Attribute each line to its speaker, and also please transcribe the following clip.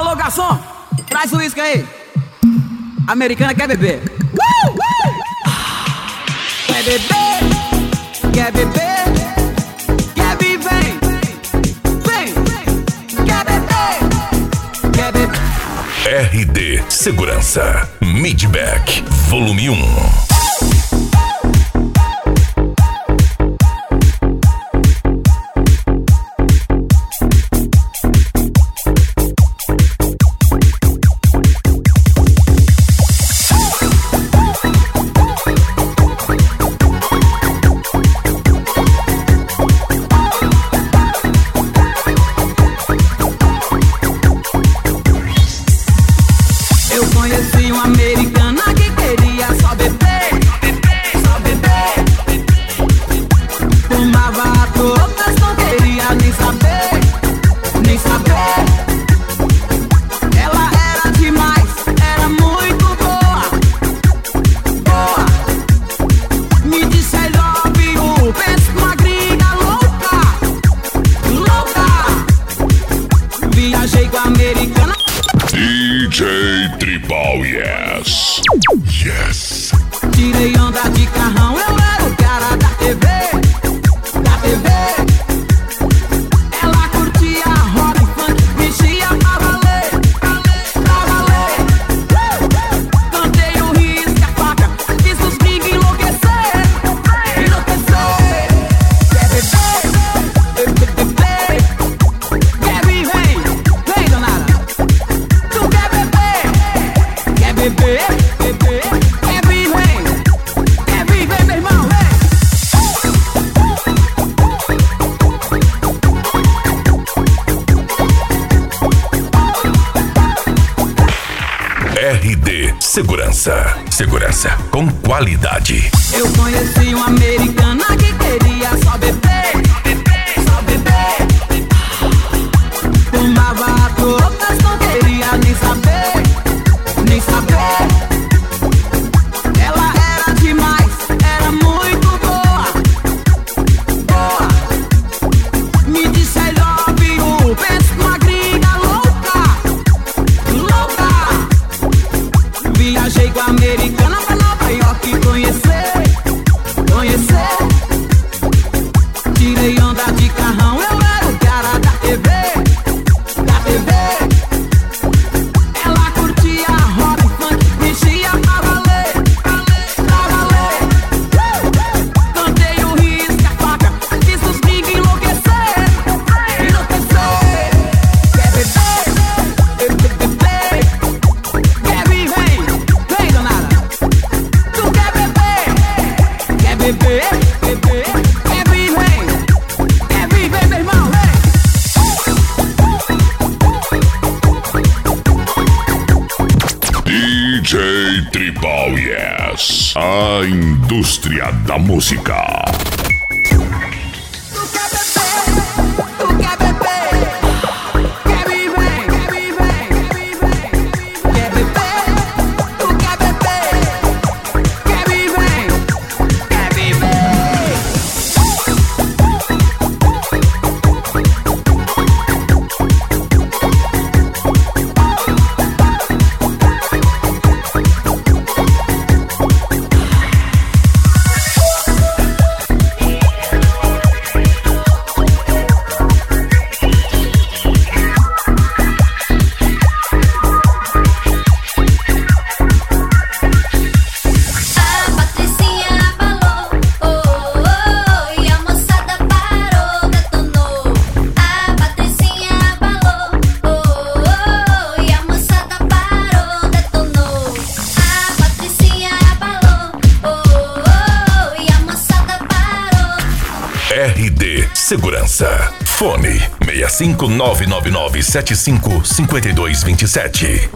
Speaker 1: Alô, garçom, traz o uísque aí. Americana quer beber. Quer beber, quer beber, quer viver, vem, quer beber, quer beber.
Speaker 2: RD Segurança Midback Volume 1.
Speaker 1: Eu conheci uma americana que queria só beber, só beber. Tomava a todas, não queria nem saber, nem saber. Ela era demais, era muito boa, boa. Me disse I love you, penso numa gringa louca, louca. Viajei com a americana.
Speaker 2: DJ Tribal, yes. Yes.
Speaker 1: Tirei onda de carrão, eu era o cara da TV, da TV. Ela curtia rock, funk, mexia pra valer, pra valer. Cantei o risco, a faca, fiz os gringos enlouquecer, enlouquecer. Quer beber, beber, quer vir, vem, vem danada. Tu quer beber, quer beber, beber, quer vir, vem, quer vir, vem, meu irmão, vem.
Speaker 2: RD Segurança. Segurança com qualidade.
Speaker 1: Eu conheci uma americana que queria só beber, só beber. Tomava a todas, não queria nem saber, nem saber. Ela era demais, era muito boa, boa. Me disse I love you, penso numa gringa louca, louca. Viajei com a americana pra Nova York conhecer, conhecer. Tirei onda de carrão, eu era o cara da TV, da TV. Ela curtia rock, funk, mexia pra valer, pra valer. Cantei o risco, a faca, fiz os gringos enlouquecer, enlouquecer. Quer beber, beber, quer vir, vem, vem danada. Tu quer beber, beber, quer vir, vem, quer vir, vem, meu irmão, vem.
Speaker 2: DJ Tribal, yes. A indústria da música.
Speaker 1: Tu quer beber, quer vir, vem, quer vir, vem, quer beber, tu quer beber, quer vir, vem, quer vir, vem.
Speaker 2: RD Segurança. Fone 65999755227.